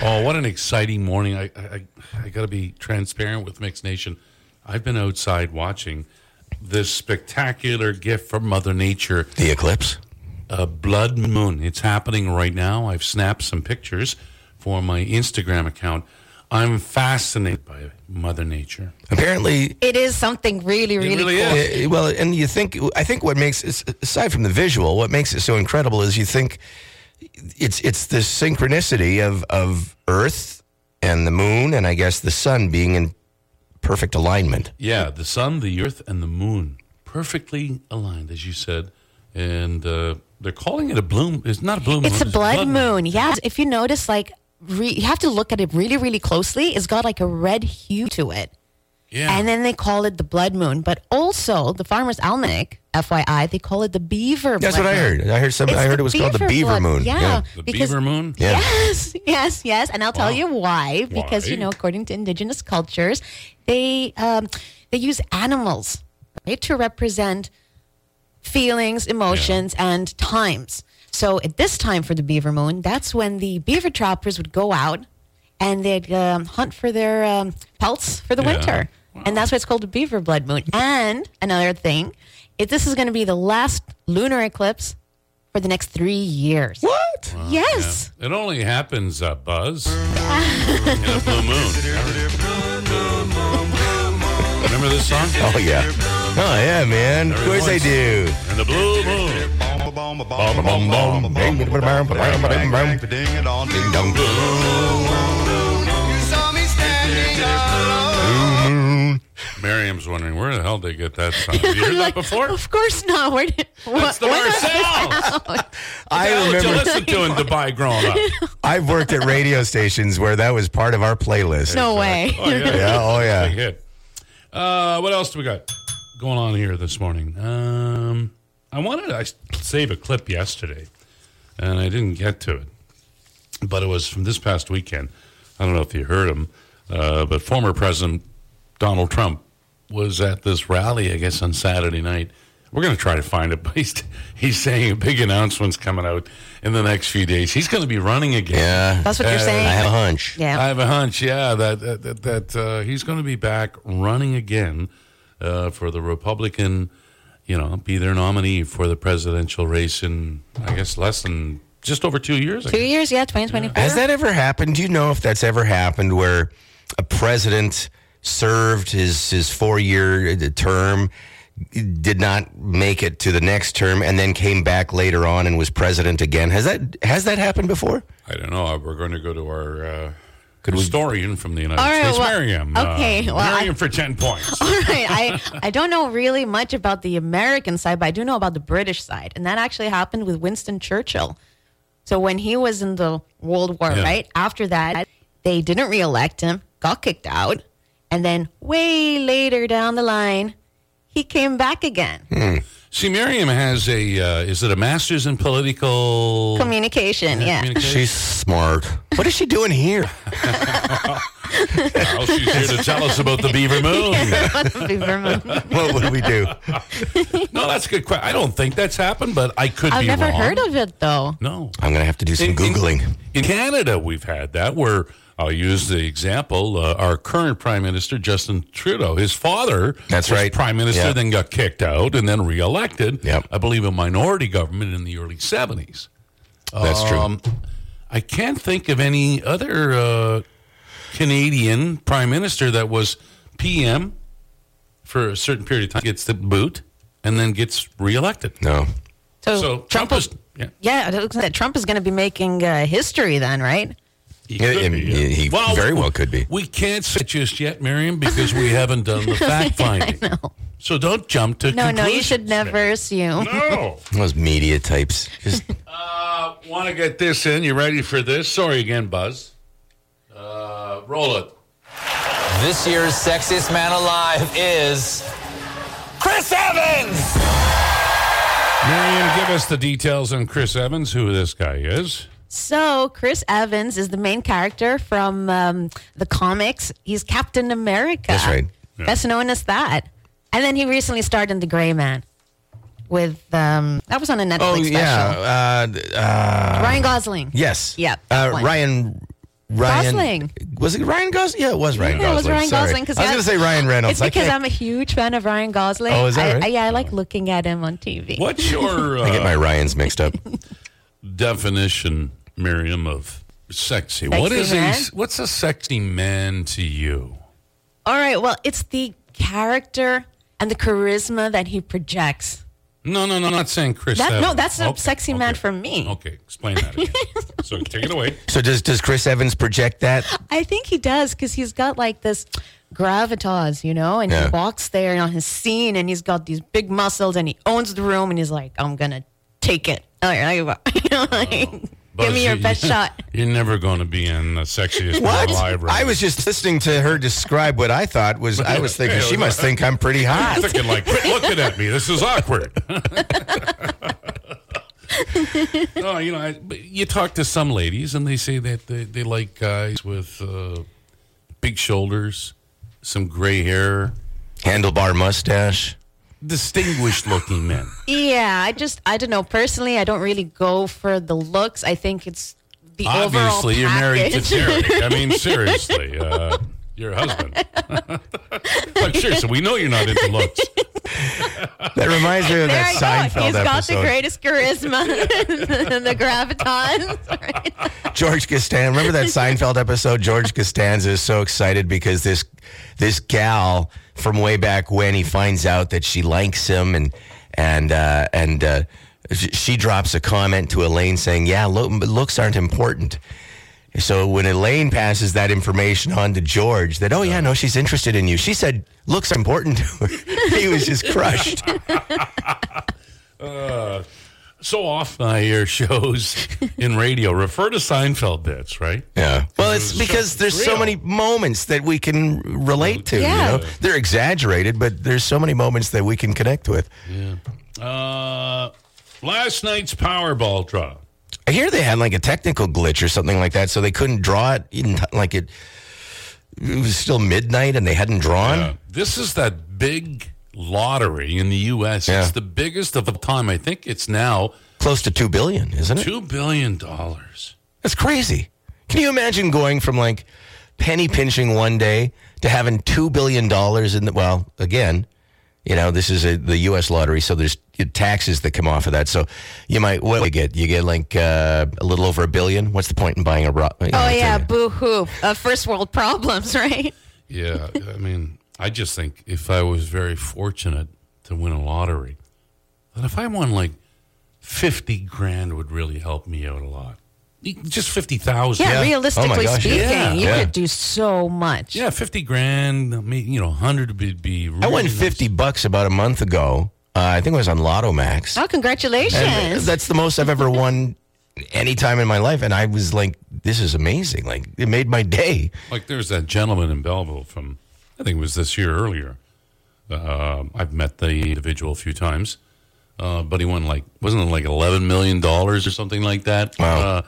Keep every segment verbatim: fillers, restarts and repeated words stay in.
Oh, what an exciting morning. I I, I got to be transparent with Mix Nation. I've been outside watching this spectacular gift from Mother Nature. The eclipse? A blood moon. It's happening right now. I've snapped some pictures for my Instagram account. I'm fascinated by Mother Nature. Apparently, it is something really, really, it really cool. is. Uh, well, and you think, I think what makes, aside from the visual, what makes it so incredible is you think it's it's the synchronicity of, of Earth and the moon and I guess the sun being in perfect alignment. Yeah, the sun, the earth, and the moon. Perfectly aligned, as you said. And uh, they're calling it a bloom. It's not a bloom It's moon. a blood, moon. Yeah. If you notice, like, re- you have to look at it really, really closely. It's got like a red hue to it. Yeah. And then they call it the blood moon. But also, the Farmer's Almanac, F Y I, they call it the beaver That's blood what I moon. heard. I heard some. It's I heard the it was called the beaver beaver blood. moon. Yeah. The because- beaver moon? Yeah. Yes, yes, yes. And I'll tell Wow. you why. Because, Why? you know, according to indigenous cultures, they um, they use animals, right, to represent feelings, emotions, and times. So at this time for the beaver moon, that's when the beaver trappers would go out and they'd um, hunt for their um, pelts for the Yeah. winter. Wow. And that's why it's called the beaver blood moon. And another thing, if this is going to be the last lunar eclipse for the next three years. What? Yes. Yeah. It only happens, uh, Buzz, in a blue moon. Remember this song? Oh, yeah. Oh, yeah, man. Of course I do. And the blue moon. Ding dong. Miriam's wondering where the hell they get that song. Have you heard that before? Of course not. Where did, That's the when was this Marcells. out? I What did you remember listen to in Dubai growing up? I've worked at radio stations where that was part of our playlist. No way. Oh, yeah. Yeah, oh, yeah. Big hit. Uh, what else do we got going on here this morning? Um, I wanted to save a clip yesterday, and I didn't get to it. But it was from this past weekend. I don't know if you heard him, uh, but former President Donald Trump was at this rally, I guess, on Saturday night. We're going to try to find it, but he's, he's saying a big announcement's coming out in the next few days. He's going to be running again. Yeah. That's what you're Uh, saying? I have a hunch. Yeah. I have a hunch, yeah, that that that, that uh, he's going to be back running again uh, for the Republican, you know, be their nominee for the presidential race in, I guess, less than just over two years. I Two guess. years, yeah, twenty twenty-four. Has that ever happened? Do you know if that's ever happened where a president served his, his four-year term, did not make it to the next term, and then came back later on and was president again? Has that has that happened before? I don't know. We're going to go to our uh, Could we- historian from the United All right, States, well, Miriam. okay, Uh, well, Miriam I- for ten points. All right. I, I don't know really much about the American side, but I do know about the British side. And that actually happened with Winston Churchill. So when he was in the World War, Yeah. right? After that, they didn't reelect him, got kicked out. And then way later down the line, he came back again. See, Miriam has a, uh, is it a master's in political Communication, yeah. communication? She's smart. What is she doing here? Well, she's here to tell us about the Beaver Moon. Beaver moon. What would we do? No, that's a good question. I don't think that's happened, but I could I've be never wrong. heard of it, though. No. I'm going to have to do some In- in- Googling. In Canada, we've had that where I'll use the example. Uh, our current Prime Minister, Justin Trudeau, his father That's was right. Prime Minister, Yeah. then got kicked out and then reelected. Yep. I believe a minority government in the early seventies. That's Um, I can't think of any other uh, Canadian Prime Minister that was P M for a certain period of time, gets the boot, and then gets reelected. true. No. So, So Trump is, is, yeah, yeah, it looks like Trump is going to be making uh, history then, right? he, Yeah, could he- be, yeah. he very well could be. We can't say it just yet, Miriam, because we haven't done the fact finding. I know. So don't jump to No, conclusions. no, you should never assume. No. Those media types. Just Uh, want to get this in? You ready for this? Sorry again, Buzz. Uh, roll it. This year's sexiest man alive is Chris Evans! Miriam, give us the details on Chris Evans, who this guy is. So, Chris Evans is the main character from um, the comics. He's Captain America. That's right. Yeah. Best known as that. And then he recently starred in The Gray Man with, um, that was on a Netflix oh special. yeah. Uh, uh, Ryan Gosling. yes. Yep, Uh, that one. Ryan Ryan Gosling. Was it Ryan Gosling? Yeah, it was Ryan Yeah, Gosling. it was Ryan Sorry. Gosling. 'Cause I was I- going to say Ryan Reynolds. It's I because can't- I'm a huge fan of Ryan Gosling. Oh, is that I, right? I, yeah, I like looking at him on T V. What's your I get my uh, Ryans mixed up. definition, Miriam, of sexy? Sexy what is man? a what's a sexy man to you? All right, well, it's the character and the charisma that he projects. No, no, no, not saying Chris That, Evans. no, that's a Okay, sexy man okay. for me. Okay, explain that again. So take it away. So does does Chris Evans project that? I think he does because he's got like this gravitas, you know, and Yeah. he walks there on his scene and he's got these big muscles and he owns the room and he's like, I'm going to take it. All right, you know, like, give me your you- best shot. You're never going to be in the sexiest What? man alive. Right? I was just listening to her describe what I thought was. I was thinking she must think I'm pretty hot. I'm thinking like, quit looking at me. This is awkward. No, you know, I, but you talk to some ladies and they say that they, they like guys with uh, big shoulders, some gray hair, Handlebar mustache. distinguished looking men. Yeah, I just, I don't know. Personally, I don't really go for the looks. I think it's the overall Obviously, you're married to package. Terry. I mean, seriously, uh, your husband. Like, seriously, we know you're not into looks. That reminds me of There that I go. Seinfeld He's got episode. the greatest charisma and the gravitas. Right? George Costanza. Remember that Seinfeld episode? George Costanza is so excited because this this gal from way back when, he finds out that she likes him, and and uh, and uh, sh- she drops a comment to Elaine saying, "Yeah, lo- looks aren't important." So when Elaine passes that information on to George, that, oh yeah, no, she's interested in you. She said, looks are important to her. He was just crushed. So often I hear shows in radio refer to Seinfeld bits, right? Yeah. Well, it's It's because so there's so real. many moments that we can relate to. Yeah. You know, they're exaggerated, but there's so many moments that we can connect with. Uh, last night's Powerball draw. I hear they had like a technical glitch or something like that, so they couldn't draw it. In, like it, it was still midnight and they hadn't drawn. Uh, this is that big lottery in the U S. Yeah. It's the biggest of the time. I think it's now Close to two billion, isn't it? two billion dollars. That's crazy. Can you imagine going from like penny pinching one day to having two billion dollars in the? Well, again, you know, this is a, the U S lottery, so there's taxes that come off of that. So you might what do you get? You get like uh, a little over a billion. What's the point in buying a? ro- You know, Oh, it's yeah, a- boo hoo. Uh, first world problems, right? Yeah, I mean, I just think if I was very fortunate to win a lottery, that if I won like fifty grand would really help me out a lot. Just fifty thousand. Yeah, Yeah. realistically Oh my gosh, speaking, yeah. you Yeah. could do so much. Yeah, fifty grand. I mean, you know, hundred would be. Really I won nice. fifty bucks about a month ago. Uh, I think it was on Lotto Max. Oh, congratulations. And that's the most I've ever won any time in my life. And I was like, this is amazing. Like, it made my day. Like there's that gentleman in Belleville from, I think it was this year earlier. Uh, I've met the individual a few times, uh, but he won like wasn't it like eleven million dollars or something like that? Wow. Uh,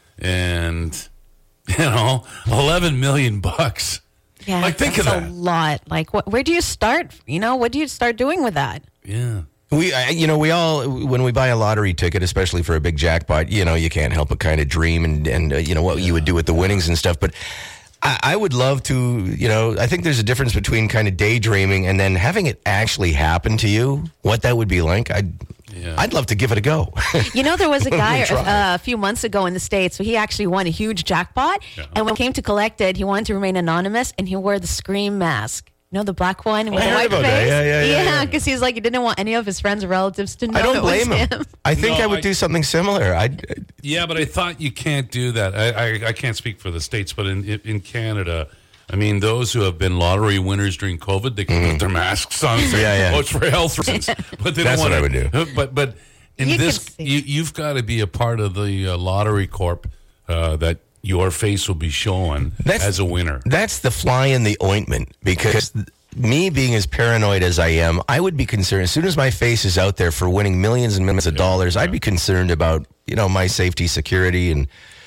and you know, eleven million bucks. yeah, like, think that's of a that. lot. Like, what, where do you start? You know, what do you start doing with that? Yeah. We, I- you know, we all, when we buy a lottery ticket, especially for a big jackpot, you know, you can't help but kind of dream and, and uh, you know, what you would do with the winnings and stuff. But I, I would love to, you know, I think there's a difference between kind of daydreaming and then having it actually happen to you, what that would be like. I'd, Yeah. I'd love to give it a go. You know, there was a guy try. uh, a few months ago in the States who he actually won a huge jackpot. Yeah. And when he came to collect it, he wanted to remain anonymous and he wore the Scream mask. You know, the black one with I the heard white about face? that. Yeah, yeah, yeah, yeah. because he's like, he didn't want any of his friends or relatives to know I don't it was blame him. him. I think No, I would I- do something similar. I'd, Yeah, but I thought you can't do that. I, I, I can't speak for the States, but in in Canada, I mean, those who have been lottery winners during COVID, they can put their masks on. And say, Yeah, yeah. Oh, it's for health reasons. But they That's don't what want I would do. But but in You this, can see. you, you've got to be a part of the uh, lottery corp uh, that your face will be showing That's- as a winner. That's the fly in the ointment, because me being as paranoid as I am, I would be concerned as soon as my face is out there for winning millions and millions of dollars. I'd be concerned about, you know, my safety, security, and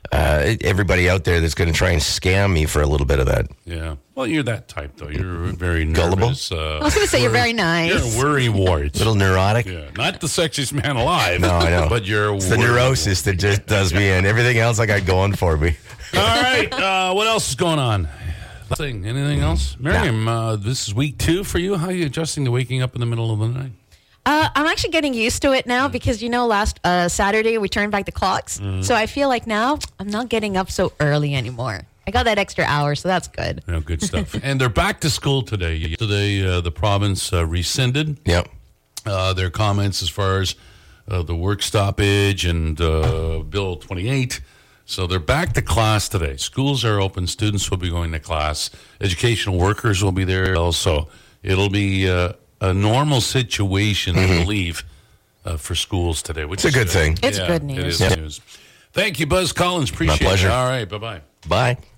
uh, everybody out there that's going to try and scam me for a little bit of that. Yeah. Well, you're that type, though. You're very Gullible? nervous. Uh, I was going to say you're very nice. You're a worry wart. Little neurotic. Yeah. Not the sexiest man alive. No, I know. But you're It's the neurosis that just does me in. Everything else I got going for me. All right. Uh, what else is going on? Nothing. Anything else? Miriam, uh, this is week two for you. How are you adjusting to waking up in the middle of the night? Uh, I'm actually getting used to it now because, you know, last uh, Saturday we turned back the clocks. Mm. So I feel like now I'm not getting up so early anymore. I got that extra hour, so that's good. Yeah, good stuff. And they're back to school today. Today, uh, the province uh, rescinded Yep. uh, their comments as far as uh, the work stoppage and uh, Bill twenty-eight. So they're back to class today. Schools are open. Students will be going to class. Educational workers will be there also. It'll be uh, a normal situation, I believe, uh, for schools today. Which It's a is good thing. It's Yeah, good It news. is Yep. news. Thank you, Buzz Collins. Appreciate pleasure. it. All right. Bye-bye. Bye.